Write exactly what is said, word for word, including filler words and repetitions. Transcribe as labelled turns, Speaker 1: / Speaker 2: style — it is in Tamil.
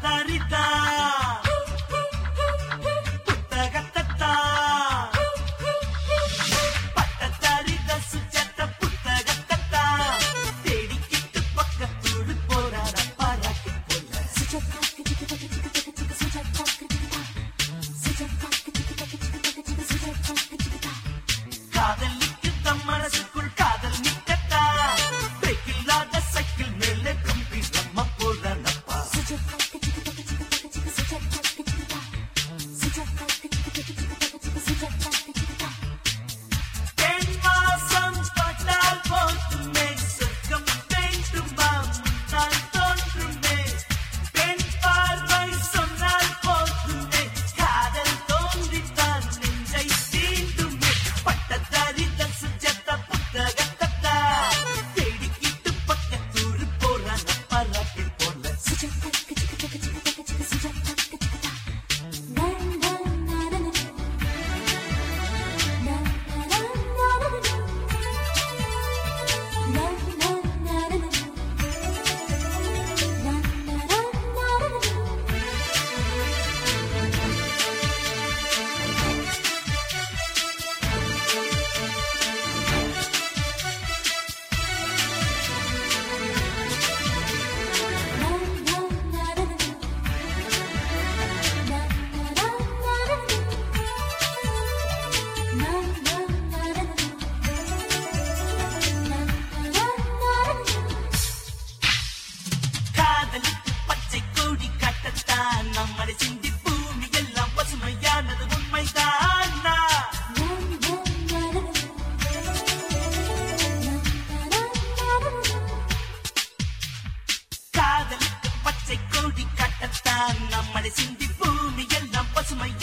Speaker 1: பட்டத்தரிதா புத்தகத்தா பட்டத்தரித சுஜாத புத்தகத்தா தேடிக்கிட்டு பக்கத்தோடு போறார பாராட்டி போல சுஜாதா சுஜாதா சுஜாதா சுஜாதா காதலிக்கு தம் மனசுக்குள் காதல் நிக்கத்தா பிரேக் இல்லாத சைக்கிள் மேலே கம்பி நம்ம போறானப்பா சுஜாதா சுஜாதா சுஜாதா சுஜாதா பெண் வாசம் பட்டால் போதுமே சொர்க்கம் வேண்டுமா முன்னால் தோன்றுமே பெண் பார்வை சொன்னால் போதுமே காதல் தோன்றித்தான் நெஞ்சை தீண்டுமே பட்டத்தரித சுஜாதா புத்தகத்தா தேடிக்கிட்டு பக்கத்தூரு போறான பாராட்டி போல சுஜாதா சுஜாதா காதலுக்கு பச்சை கொடி காட்டத்தான் நம்மளை சிந்தி பூமி எல்லாம் பசுமையானது உண்மைதானா காதலுக்கு பச்சை கொடி காட்டத்தான் நம்மளை சிந்தி பூமி எல்லாம் பசுமை